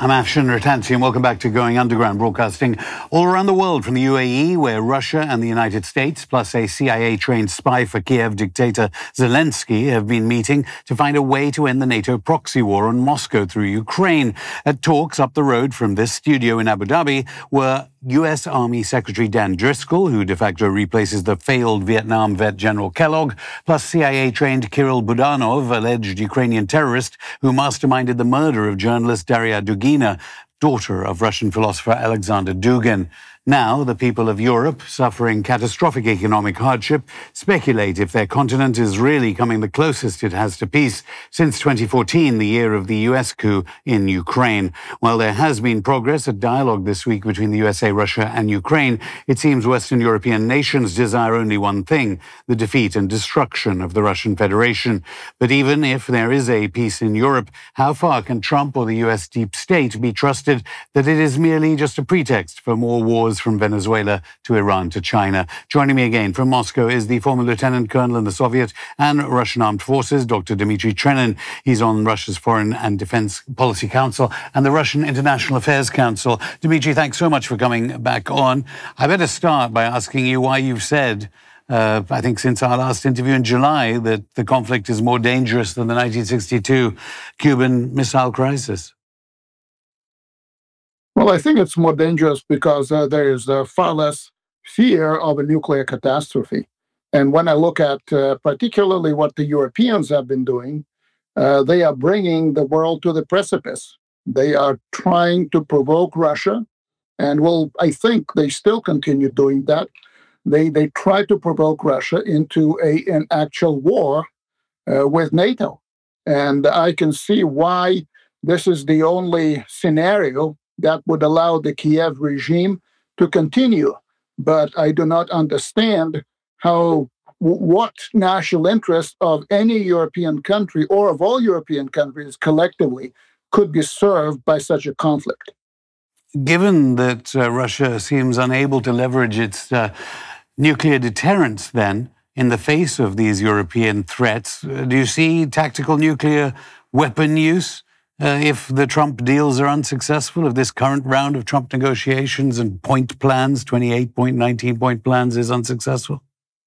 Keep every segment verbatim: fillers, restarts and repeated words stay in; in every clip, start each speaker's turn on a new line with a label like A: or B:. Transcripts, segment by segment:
A: I'm Afshin Rattansi, and welcome back to Going Underground, broadcasting all around the world from the U A E, where Russia and the United States, plus a C I A-trained spy for Kiev dictator Zelensky, have been meeting to find a way to end the NATO proxy war on Moscow through Ukraine. At talks up the road from this studio in Abu Dhabi were U S Army Secretary Dan Driscoll, who de facto replaces the failed Vietnam vet General Kellogg, plus C I A-trained Kirill Budanov, alleged Ukrainian terrorist who masterminded the murder of journalist Daria Dugina, daughter of Russian philosopher Alexander Dugin. Now, the people of Europe, suffering catastrophic economic hardship, speculate if their continent is really coming the closest it has to peace since twenty fourteen, the year of the U S coup in Ukraine. While there has been progress, a dialogue this week between the U S A, Russia and Ukraine, it seems Western European nations desire only one thing: the defeat and destruction of the Russian Federation. But even if there is a peace in Europe, how far can Trump or the U S deep state be trusted that it is merely just a pretext for more wars from Venezuela to Iran to China? Joining me again from Moscow is the former lieutenant colonel in the Soviet and Russian armed forces, Doctor Dmitry Trenin. He's on Russia's Foreign and Defense Policy Council and the Russian International Affairs Council. Dmitry, thanks so much for coming back on. I better start by asking you why you've said, uh, I think since our last interview in July, that the conflict is more dangerous than the nineteen sixty-two Cuban Missile Crisis.
B: Well, I think it's more dangerous because uh, there is uh, far less fear of a nuclear catastrophe. And when I look at uh, particularly what the Europeans have been doing, uh, they are bringing the world to the precipice. They are trying to provoke Russia, and well, I think they still continue doing that. They they try to provoke Russia into a an actual war uh, with NATO. And I can see why this is the only scenario that would allow the Kiev regime to continue. But I do not understand how, what national interest of any European country or of all European countries collectively could be served by such a conflict.
A: Given that uh, Russia seems unable to leverage its uh, nuclear deterrence then in the face of these European threats, uh, do you see tactical nuclear weapon use Uh, if the Trump deals are unsuccessful, if this current round of Trump negotiations and point plans, twenty-eight point, nineteen point plans, is unsuccessful?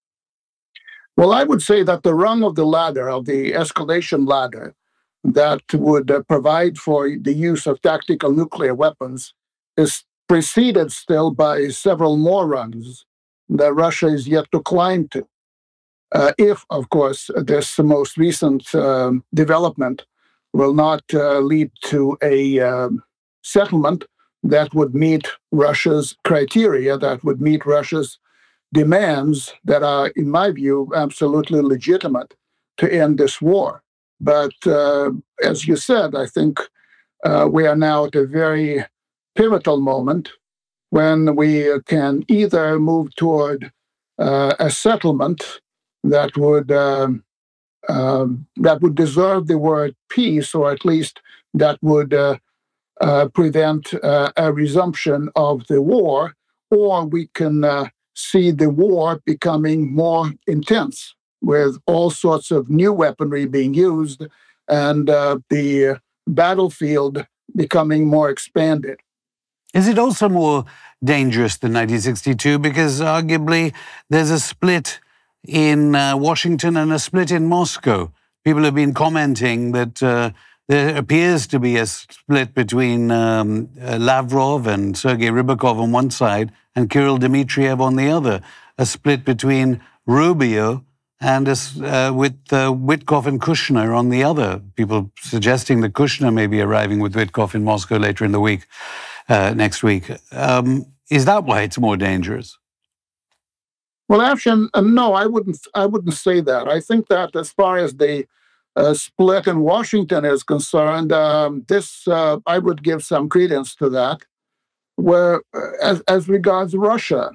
B: Well, I would say that the rung of the ladder, of the escalation ladder, that would uh, provide for the use of tactical nuclear weapons is preceded still by several more rungs that Russia is yet to climb to. Uh, if, of course, this most recent uh, development will not uh, lead to a uh, settlement that would meet Russia's criteria, that would meet Russia's demands that are, in my view, absolutely legitimate to end this war. But uh, as you said, I think uh, we are now at a very pivotal moment when we can either move toward uh, a settlement that would uh, Um, that would deserve the word peace, or at least that would uh, uh, prevent uh, a resumption of the war, or we can uh, see the war becoming more intense with all sorts of new weaponry being used and uh, the battlefield becoming more expanded.
A: Is it also more dangerous than nineteen sixty-two? Because arguably there's a split in uh, Washington and a split in Moscow. People have been commenting that uh, there appears to be a split between um, uh, Lavrov and Sergei Rybakov on one side and Kirill Dmitriev on the other. A split between Rubio and a, uh, with uh, Witkoff and Kushner on the other. People suggesting that Kushner may be arriving with Witkoff in Moscow later in the week, uh, next week. Um, is that why it's more dangerous?
B: Well, Afshin, uh, no, I wouldn't. I wouldn't say that. I think that as far as the uh, split in Washington is concerned, um, this uh, I would give some credence to that. Where, uh, as as regards Russia,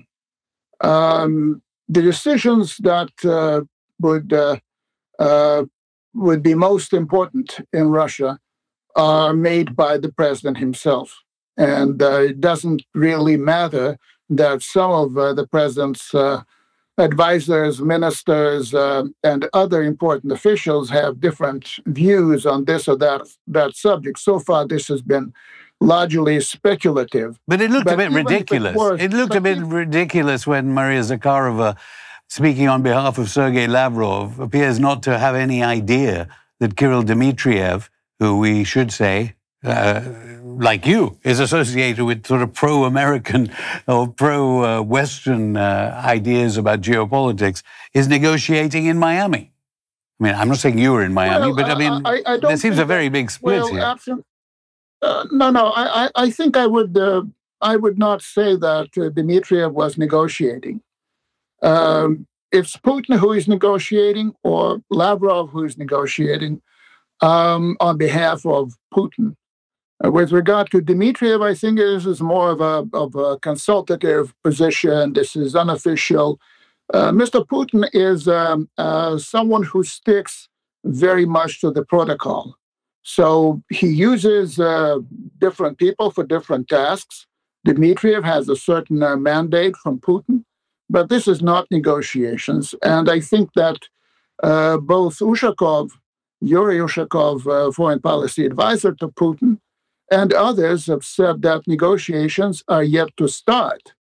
B: um, the decisions that uh, would uh, uh, would be most important in Russia are made by the president himself, and uh, it doesn't really matter that some of uh, the president's uh, advisors, ministers, uh, and other important officials have different views on this or that that subject. So far, this has been largely speculative.
A: But it looked
B: But
A: a bit
B: even if it
A: ridiculous.
B: was-
A: It looked a
B: but
A: bit
B: if-
A: ridiculous when Maria Zakharova, speaking on behalf of Sergei Lavrov, appears not to have any idea that Kirill Dmitriev, who we should say, uh, like you, is associated with sort of pro-American or pro-Western uh, ideas about geopolitics, is negotiating in Miami. I mean, I'm not saying you were in Miami,
B: Well,
A: but I mean,
B: I- I don't
A: there seems
B: think
A: a very
B: that-
A: big split
B: well,
A: here.
B: absent- uh, no, no. I, I, I think I would. Uh, I would not say that uh, Dmitriev was negotiating. Um, it's Putin who is negotiating, or Lavrov who is negotiating um, on behalf of Putin. Uh, with regard to Dmitriev, I think this is more of a of a consultative position. This is unofficial. Uh, Mister Putin is um, uh, someone who sticks very much to the protocol. So he uses uh, different people for different tasks. Dmitriev has a certain uh, mandate from Putin, but this is not negotiations. And I think that uh, both Ushakov, Yuri Ushakov, uh, foreign policy advisor to Putin, and others have said that negotiations are yet to start.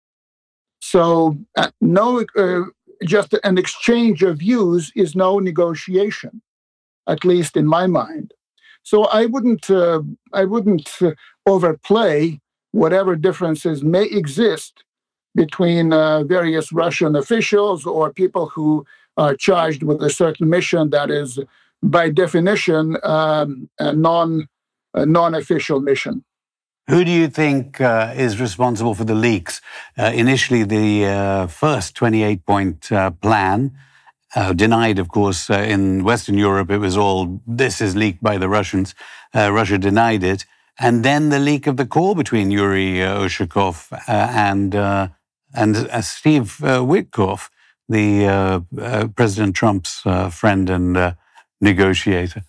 B: So uh, no, uh, just an exchange of views is no negotiation, at least in my mind. So I wouldn't, uh, I wouldn't uh, overplay whatever differences may exist between uh, various Russian officials or people who are charged with a certain mission that is, by definition, um, a non, a non-official mission.
A: Who do you think uh, is responsible for the leaks? Uh, initially, the uh, first twenty-eight point uh, plan, uh, denied, of course, uh, in Western Europe, it was all, this is leaked by the Russians. Uh, Russia denied it. And then the leak of the call between Yuri uh, Ushakov uh, and, uh, and uh, Steve uh, Witkoff, the uh, uh, President Trump's uh, friend and uh, negotiator.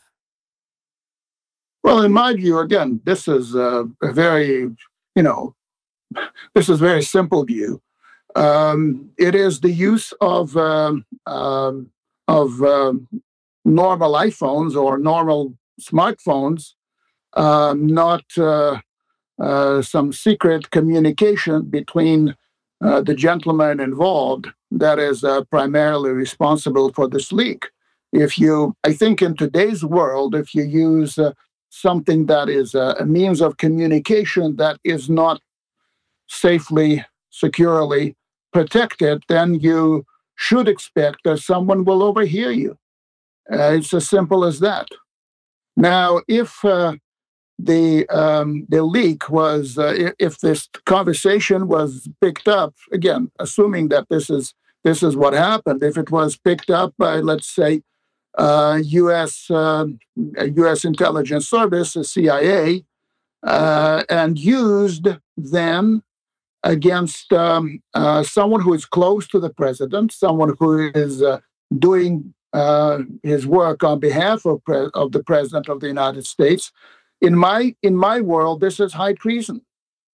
B: Well, in my view, again, this is a, a very, you know, this is a very simple view. Um, it is the use of um, um, of um, normal iPhones or normal smartphones, uh, not uh, uh, some secret communication between uh, the gentleman involved that is uh, primarily responsible for this leak. If you, I think, in today's world, if you use uh, something that is a, a means of communication that is not safely, securely protected, then you should expect that someone will overhear you. Uh, it's as simple as that. Now, if uh, the um, the leak was, uh, if this conversation was picked up, again, assuming that this is this is what happened, if it was picked up by, let's say, uh, U S uh, U S intelligence service, the C I A, uh, and used then against um, uh, someone who is close to the president, someone who is uh, doing uh, his work on behalf of, pre- of the president of the United States. In my in my world, this is high treason.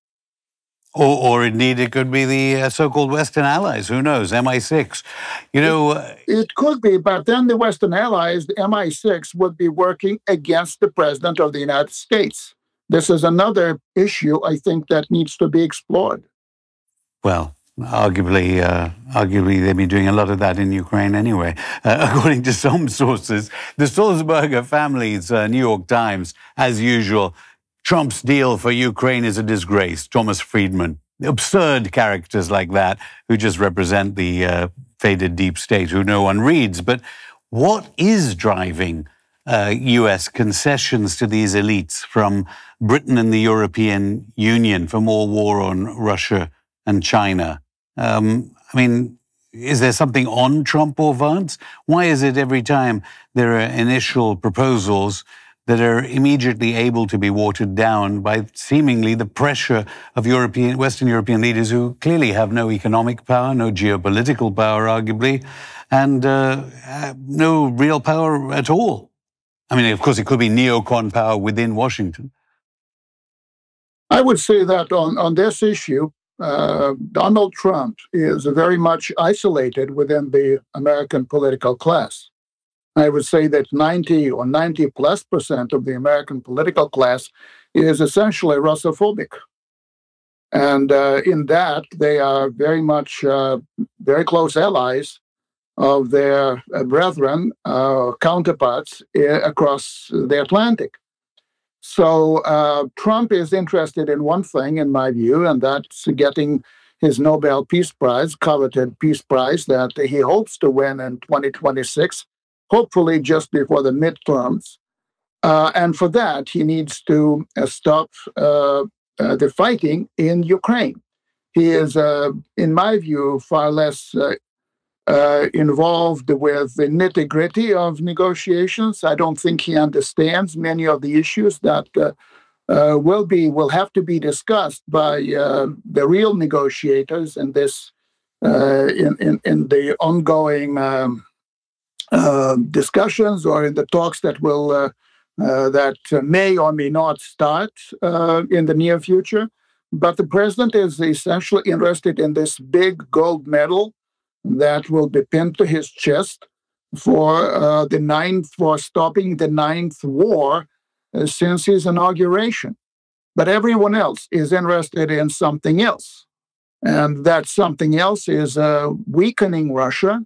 A: Or, or indeed, it could be the uh, so-called Western allies. Who knows? M I six. You know, uh,
B: It could be, but then the Western allies, the M I six, would be working against the president of the United States. This is another issue, I think, that needs to be explored.
A: well, arguably, uh, arguably, they've been doing a lot of that in Ukraine anyway. Uh, according to some sources, the Sulzberger family's uh, New York Times, as usual, Trump's deal for Ukraine is a disgrace. Thomas Friedman, absurd characters like that who just represent the uh, faded deep state who no one reads. But what is driving uh, U S concessions to these elites from Britain and the European Union for more war on Russia and China? Um, I mean, is there something on Trump or Vance? Why is it every time there are initial proposals that are immediately able to be watered down by seemingly the pressure of European, Western European leaders who clearly have no economic power, no geopolitical power, arguably, and uh, no real power at all? I mean, of course, it could be neocon power within Washington.
B: I would say that on, on this issue, uh, Donald Trump is very much isolated within the American political class. I would say that ninety or ninety plus percent of the American political class is essentially Russophobic. And uh, in that, they are very much uh, very close allies of their uh, brethren, uh, counterparts uh, across the Atlantic. So uh, Trump is interested in one thing, in my view, and that's getting his Nobel Peace Prize, coveted Peace Prize that he hopes to win in twenty twenty-six, hopefully just before the midterms. Uh, and for that, he needs to uh, stop uh, uh, the fighting in Ukraine. He is, uh, in my view, far less uh, uh, involved with the nitty gritty of negotiations. I don't think he understands many of the issues that uh, uh, will be will have to be discussed by uh, the real negotiators in this uh, in, in in the ongoing um, uh, discussions or in the talks that will uh, uh, that may or may not start uh, in the near future. But the president is essentially interested in this big gold medal that will be pinned to his chest for uh, the ninth, for stopping the ninth war uh, since his inauguration. But everyone else is interested in something else. And that something else is uh, weakening Russia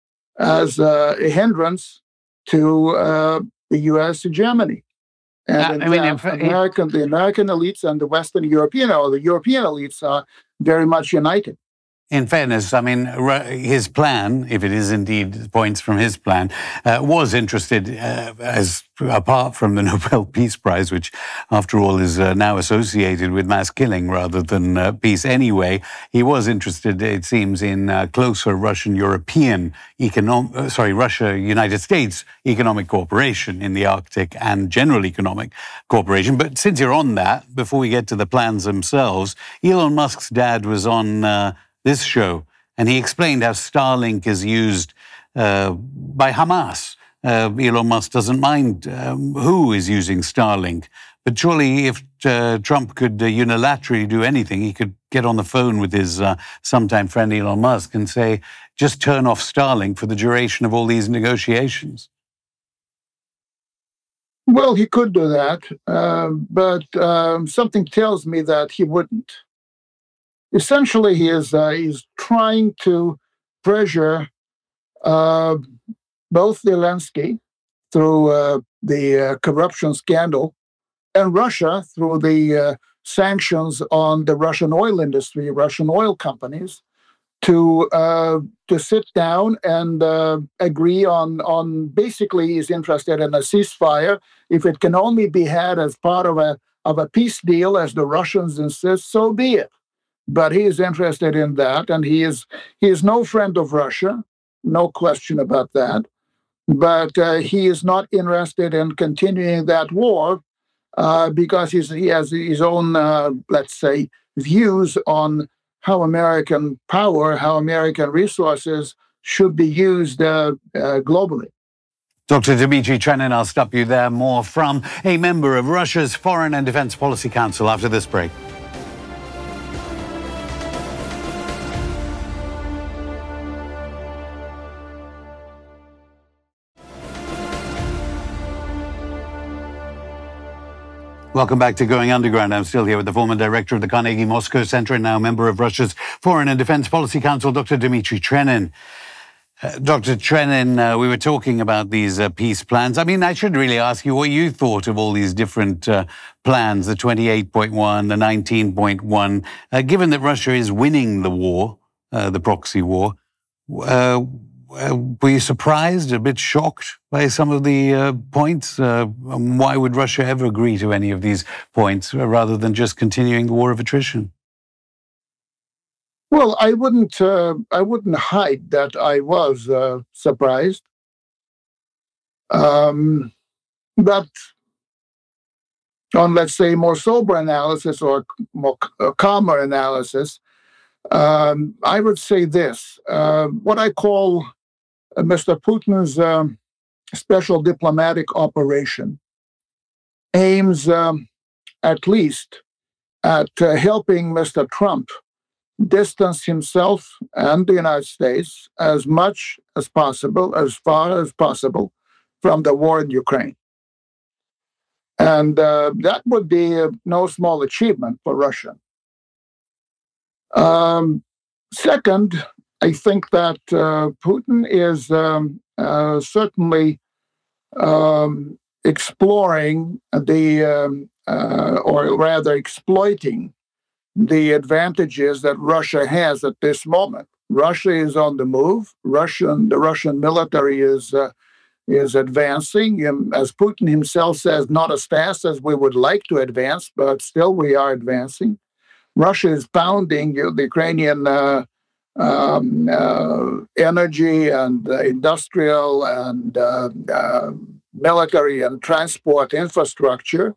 B: as uh, a hindrance to uh, the U S hegemony. And
A: Uh,
B: in
A: I mean,
B: fact,
A: if, if,
B: American, the American elites and the Western European, or the European elites, are very much united.
A: in fairness, I mean, Ru- his plan, if it is indeed points from his plan, uh, was interested, uh, as apart from the Nobel Peace Prize, which, after all, is uh, now associated with mass killing rather than uh, peace anyway. He was interested, it seems, in uh, closer Russian-European economic, uh, sorry, Russia-United States economic cooperation in the Arctic and general economic cooperation. But since you're on that, before we get to the plans themselves, Elon Musk's dad was on Uh, this show, and he explained how Starlink is used uh, by Hamas. Uh, Elon Musk doesn't mind um, who is using Starlink, but surely if uh, Trump could uh, unilaterally do anything, he could get on the phone with his uh, sometime friend Elon Musk and say, just turn off Starlink for the duration of all these negotiations.
B: Well, he could do that, uh, but um, something tells me that he wouldn't. Essentially, he is uh, he's trying to pressure uh, both Zelensky through uh, the uh, corruption scandal and Russia through the uh, sanctions on the Russian oil industry, Russian oil companies, to uh, to sit down and uh, agree on on basically he's interested in a ceasefire. If it can only be had as part of a of a peace deal, as the Russians insist, so be it. But he is interested in that, and he is he is no friend of Russia, no question about that. But uh, he is not interested in continuing that war uh, because he's, he has his own, uh, let's say, views on how American power, how American resources should be used uh, uh, globally.
A: Doctor Dmitry Trenin, I'll stop you there. More from a member of Russia's Foreign and Defense Policy Council after this break. Welcome back to Going Underground. I'm still here with the former director of the Carnegie Moscow Center and now member of Russia's Foreign and Defense Policy Council, Doctor Dmitry Trenin. Uh, Doctor Trenin, uh, we were talking about these uh, peace plans. I mean, I should really ask you what you thought of all these different uh, plans, the twenty-eight point one, the nineteen point one. Uh, given that Russia is winning the war, uh, the proxy war, uh, Uh, were you surprised, a bit shocked by some of the uh, points? Uh, why would Russia ever agree to any of these points uh, rather than just continuing the war of attrition?
B: Well, I wouldn't. Uh, I wouldn't hide that I was uh, surprised, um, but on, let's say, more sober analysis or more uh, calmer analysis, um, I would say this: uh, what I call uh, Mister Putin's um, special diplomatic operation aims, um, at least, at uh, helping Mister Trump distance himself and the United States as much as possible, as far as possible, from the war in Ukraine. And uh, that would be uh, no small achievement for Russia. Um, second, I think that uh, Putin is um, uh, certainly um, exploring the, um, uh, or rather exploiting the advantages that Russia has at this moment. Russia is on the move. Russian, the Russian military is uh, is advancing, um, as Putin himself says, not as fast as we would like to advance, but still we are advancing. Russia is pounding uh, the Ukrainian uh, um, uh, energy and uh, industrial and uh, uh, military and transport infrastructure.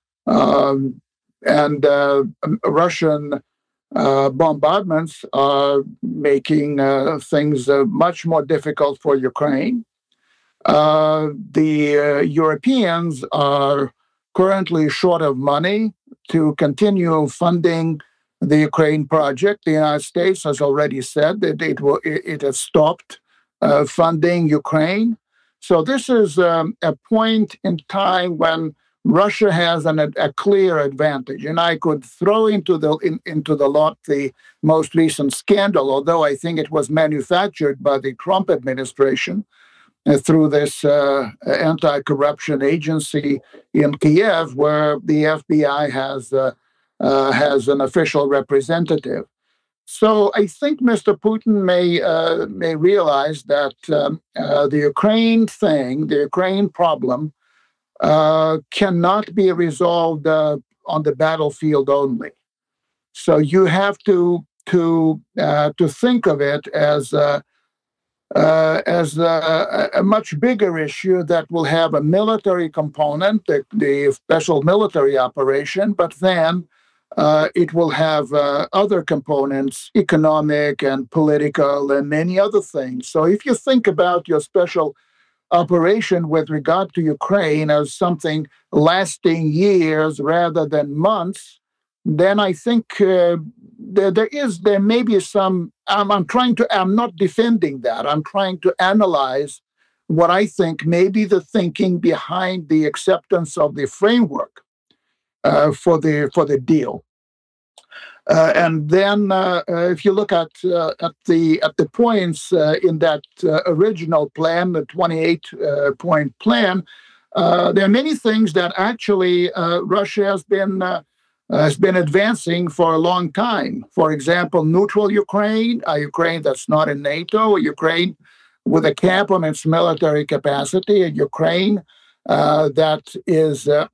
B: Um, and uh, Russian uh, bombardments are making uh, things uh, much more difficult for Ukraine. Uh, the uh, Europeans are currently short of money to continue funding the Ukraine project. The United States has already said that it will, it, it has stopped uh, funding Ukraine. So this is um, a point in time when Russia has an, a clear advantage, and I could throw into the in, into the lot the most recent scandal, although I think it was manufactured by the Trump administration uh, through this uh, anti-corruption agency in Kiev, where the F B I has uh, uh, has an official representative. So I think Mister Putin may uh, may realize that um, uh, the Ukraine thing, the Ukraine problem, uh, cannot be resolved uh, on the battlefield only. So you have to to uh, to think of it as uh, uh, as a, a much bigger issue that will have a military component, the, the special military operation, but then uh, it will have uh, other components, economic and political and many other things. So if you think about your special operation with regard to Ukraine as something lasting years rather than months, then I think uh, there, there is there may be some. I'm, I'm trying to. I'm not defending that. I'm trying to analyze what I think may be the thinking behind the acceptance of the framework uh, for the for the deal. Uh, and then, uh, uh, if you look at uh, at the at the points uh, in that uh, original plan, the twenty-eight uh, point plan, uh, there are many things that actually uh, Russia has been uh, has been advancing for a long time. For example, neutral Ukraine, a Ukraine that's not in NATO, a Ukraine with a cap on its military capacity, a Ukraine uh, that is. Uh,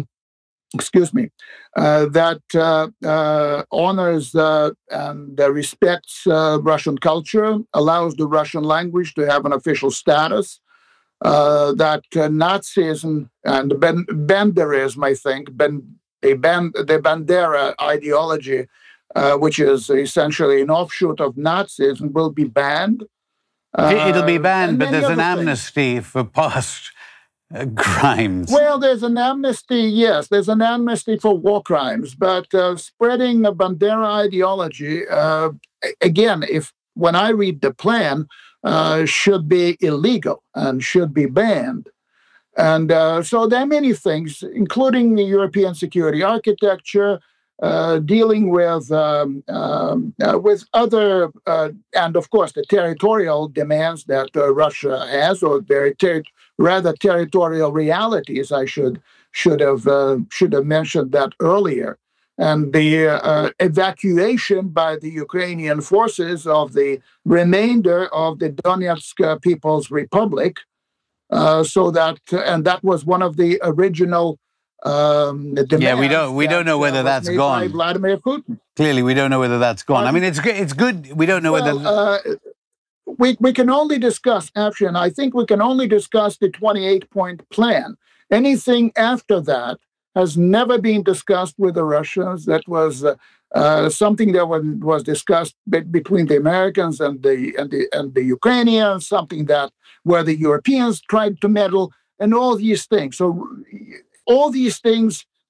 B: excuse me, uh, that uh, uh, honors uh, and uh, respects uh, Russian culture, allows the Russian language to have an official status, uh, that uh, Nazism and ben- Banderism, I think, ben- the, ban- the Bandera ideology, uh, which is essentially an offshoot of Nazism, will be banned.
A: Uh, It'll be banned, but there's an
B: things.
A: amnesty for past Uh, crimes.
B: Well, there's an amnesty, yes, there's an amnesty for war crimes, but uh, spreading a Bandera ideology, uh, again, if when I read the plan, uh, should be illegal and should be banned. And uh, so there are many things, including the European security architecture, uh, dealing with um, um, uh, with other, uh, and of course, the territorial demands that uh, Russia has, or their ter- rather territorial realities. I should should have uh, should have mentioned that earlier. And the uh, evacuation by the Ukrainian forces of the remainder of the Donetsk uh, People's Republic. Uh, so that, and that was one of the original um, demands.
A: Yeah, we don't we
B: that,
A: don't know whether
B: uh,
A: that's
B: made
A: gone.
B: by Vladimir Putin.
A: Clearly, we don't know whether that's gone. I mean, it's good. It's good. We don't know
B: Well,
A: whether.
B: uh, we we can only discuss, Afshin, I think we can only discuss the twenty-eight point plan. Anything after that has never been discussed with the Russians. That was uh, uh, something that was, was discussed be- between the Americans and the and the and the Ukrainians. Something that where the Europeans tried to meddle, and all these things. So all these things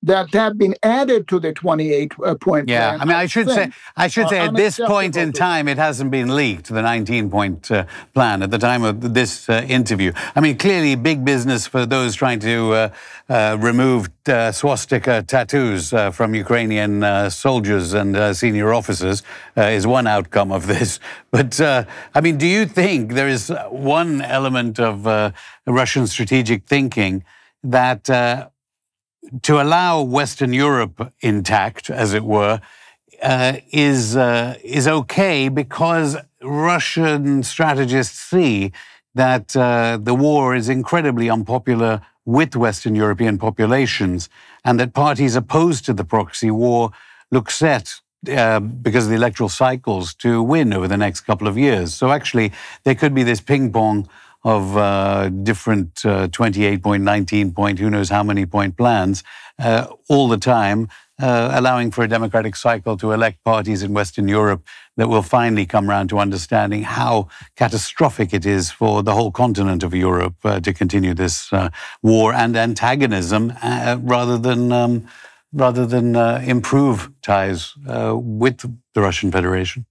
B: that have been added to the twenty-eight point
A: yeah.
B: plan.
A: Yeah, I mean, I should say, I should say, at this point in time, it hasn't been leaked, the nineteen point uh, plan, at the time of this uh, interview. I mean, clearly, big business for those trying to uh, uh, remove uh, swastika tattoos uh, from Ukrainian uh, soldiers and uh, senior officers uh, is one outcome of this. But uh, I mean, do you think there is one element of uh, Russian strategic thinking that uh, to allow Western Europe intact, as it were, uh, is uh, is okay because Russian strategists see that uh, the war is incredibly unpopular with Western European populations, and that parties opposed to the proxy war look set, uh, because of the electoral cycles, to win over the next couple of years. So actually, there could be this ping pong of uh, different uh, twenty-eight point, nineteen point, who knows how many point plans uh, all the time, uh, allowing for a democratic cycle to elect parties in Western Europe that will finally come around to understanding how catastrophic it is for the whole continent of Europe uh, to continue this uh, war and antagonism uh, rather than um, rather than uh, improve ties uh, with the Russian Federation.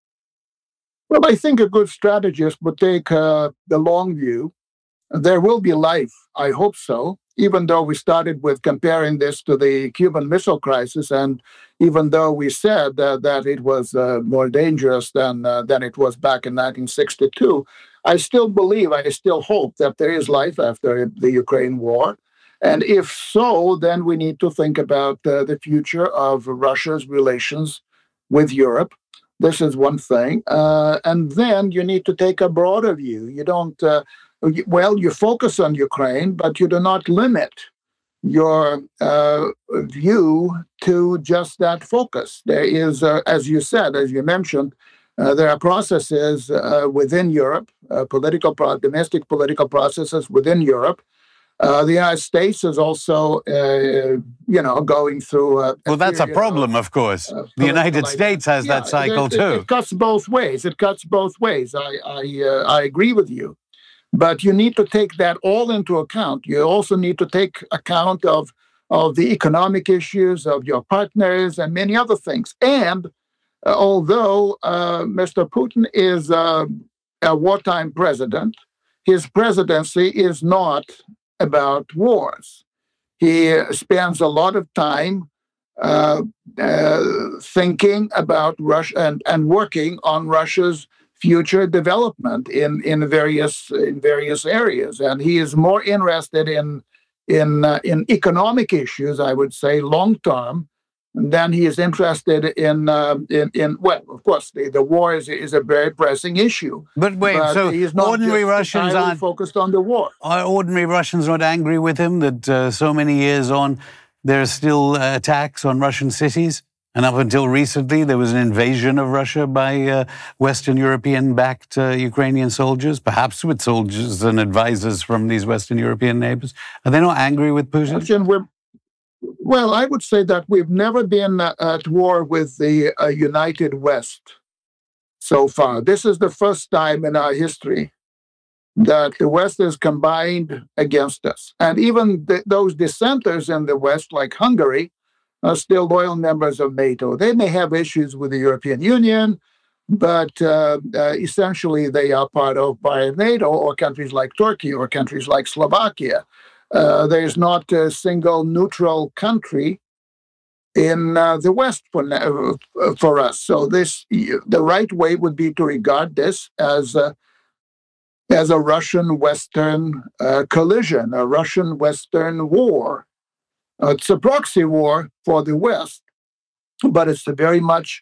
B: Well, I think a good strategist would take uh, the long view. There will be life, I hope so, even though we started with comparing this to the Cuban Missile Crisis, and even though we said uh, that it was uh, more dangerous than, uh, than it was back in nineteen sixty-two, I still believe, I still hope that there is life after the Ukraine war. And if so, then we need to think about uh, the future of Russia's relations with Europe. This is one thing. Uh, and then you need to take a broader view. You don't, uh, well, you focus on Ukraine, but you do not limit your uh, view to just that focus. There is, uh, as you said, as you mentioned, uh, there are processes uh, within Europe, uh, political, pro- domestic political processes within Europe. Uh, the United States is also, uh, you know, going through. A, a
A: well, that's a problem, of, of course. Uh, the United States has yeah, that cycle
B: it,
A: too.
B: It, it cuts both ways. It cuts both ways. I I, uh, I agree with you, but you need to take that all into account. You also need to take account of of the economic issues of your partners and many other things. And uh, although uh, Mister Putin is uh, a wartime president, his presidency is not about wars. He spends a lot of time uh, uh, thinking about Russia and, and working on Russia's future development in, in various in various areas, and he is more interested in in uh, in economic issues, I would say, long term, than he is interested in uh, in, in well, of course, the, the war is is a very pressing issue.
A: But wait,
B: but
A: so
B: he's not
A: ordinary Russians aren't
B: focused on the war.
A: Are ordinary Russians not angry with him that uh, so many years on there are still uh, attacks on Russian cities? And up until recently, there was an invasion of Russia by uh, Western European-backed uh, Ukrainian soldiers, perhaps with soldiers and advisors from these Western European neighbors. Are they not angry with Putin?
B: Actually, we're Well, I would say that we've never been uh, at war with the uh, United West so far. This is the first time in our history that the West is combined against us. And even th- those dissenters in the West, like Hungary, are still loyal members of NATO. They may have issues with the European Union, but uh, uh, essentially they are part of by NATO, or countries like Turkey or countries like Slovakia. Uh, there's not a single neutral country in uh, the West for, uh, for us. So this, the right way would be to regard this as a, as a Russian-Western uh, collision, a Russian-Western war. Uh, it's a proxy war for the West, but it's a very much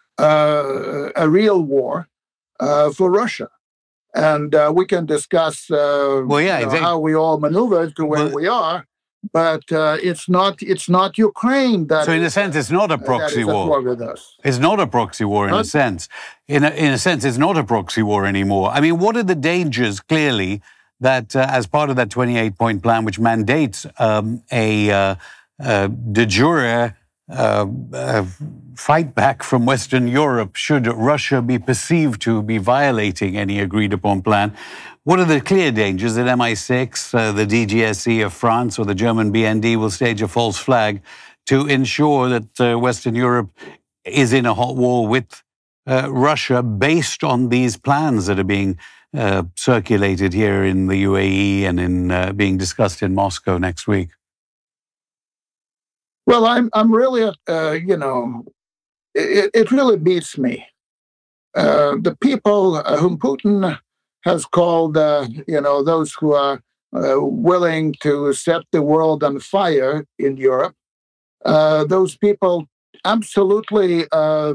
B: uh, a real war uh, for Russia. And uh, we can discuss uh,
A: well, yeah,
B: you know,
A: they,
B: how we all maneuvered to where well, we are, but uh, it's not it's not Ukraine that.
A: So in
B: is,
A: a sense, it's not a proxy war.
B: war with us.
A: It's not a proxy war in
B: huh?
A: a sense. In a, in a sense, it's not a proxy war anymore. I mean, what are the dangers, clearly, that uh, as part of that twenty-eight point plan, which mandates um, a uh, uh, de jure uh, uh, fight back from Western Europe should Russia be perceived to be violating any agreed-upon plan. What are the clear dangers that M I six, uh, the D G S E of France, or the German B N D will stage a false flag to ensure that uh, Western Europe is in a hot war with uh, Russia based on these plans that are being uh, circulated here in the U A E and in uh, being discussed in Moscow next week?
B: Well, I'm I'm really, uh, you know, it, it really beats me. Uh, the people uh, whom Putin has called, uh, you know, those who are uh, willing to set the world on fire in Europe, uh, those people absolutely uh,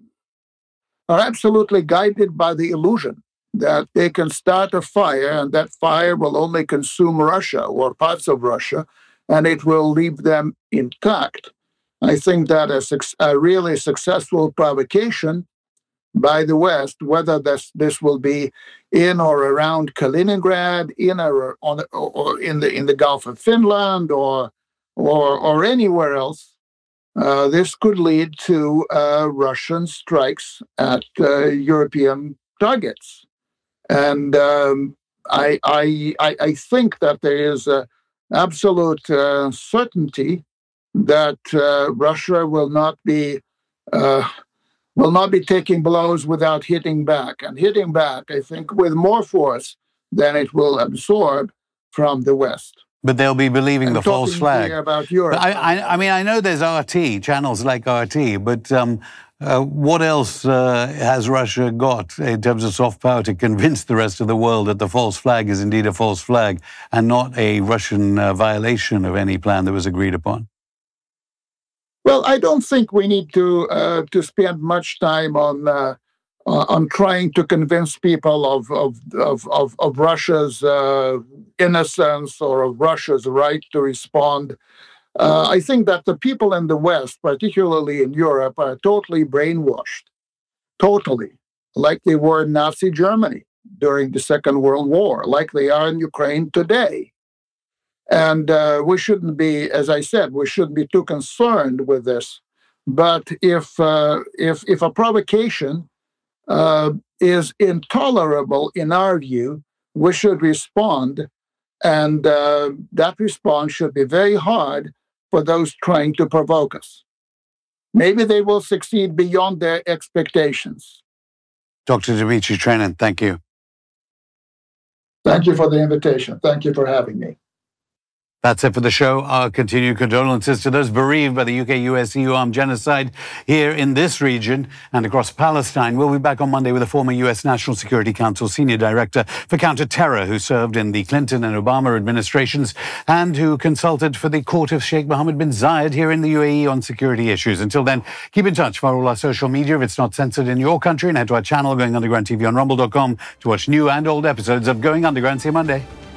B: are absolutely guided by the illusion that they can start a fire and that fire will only consume Russia or parts of Russia, and it will leave them intact. I think that a, a really successful provocation by the West, whether this this will be in or around Kaliningrad, in or on or in the in the Gulf of Finland, or or or anywhere else, uh, this could lead to uh, Russian strikes at uh, European targets. And um, I, I I I think that there is a absolute uh, certainty that uh, Russia will not be. Uh, will not be taking blows without hitting back. And hitting back, I think, with more force than it will absorb from the West.
A: But they'll be believing
B: I'm
A: the false flag.
B: About Europe.
A: I, I, I mean, I know there's R T, channels like R T, but um, uh, what else uh, has Russia got in terms of soft power to convince the rest of the world that the false flag is indeed a false flag and not a Russian uh, violation of any plan that was agreed upon?
B: Well, I don't think we need to uh, to spend much time on uh, on trying to convince people of of of, of, of Russia's uh, innocence or of Russia's right to respond. Uh, I think that the people in the West, particularly in Europe, are totally brainwashed, totally, like they were in Nazi Germany during the Second World War, like they are in Ukraine today. And uh, we shouldn't be, as I said, we shouldn't be too concerned with this. But if uh, if if a provocation uh, is intolerable in our view, we should respond, and uh, that response should be very hard for those trying to provoke us. Maybe they will succeed beyond their expectations.
A: Doctor Dmitry Trenin, thank you.
B: Thank you for the invitation. Thank you for having me.
A: That's it for the show. Our continued condolences to those bereaved by the U K U S E U armed genocide here in this region and across Palestine. We'll be back on Monday with a former U S National Security Council Senior Director for Counterterror who served in the Clinton and Obama administrations and who consulted for the court of Sheikh Mohammed bin Zayed here in the U A E on security issues. Until then, keep in touch via all our social media if it's not censored in your country, and head to our channel, Going Underground T V on rumble dot com, to watch new and old episodes of Going Underground. See you Monday.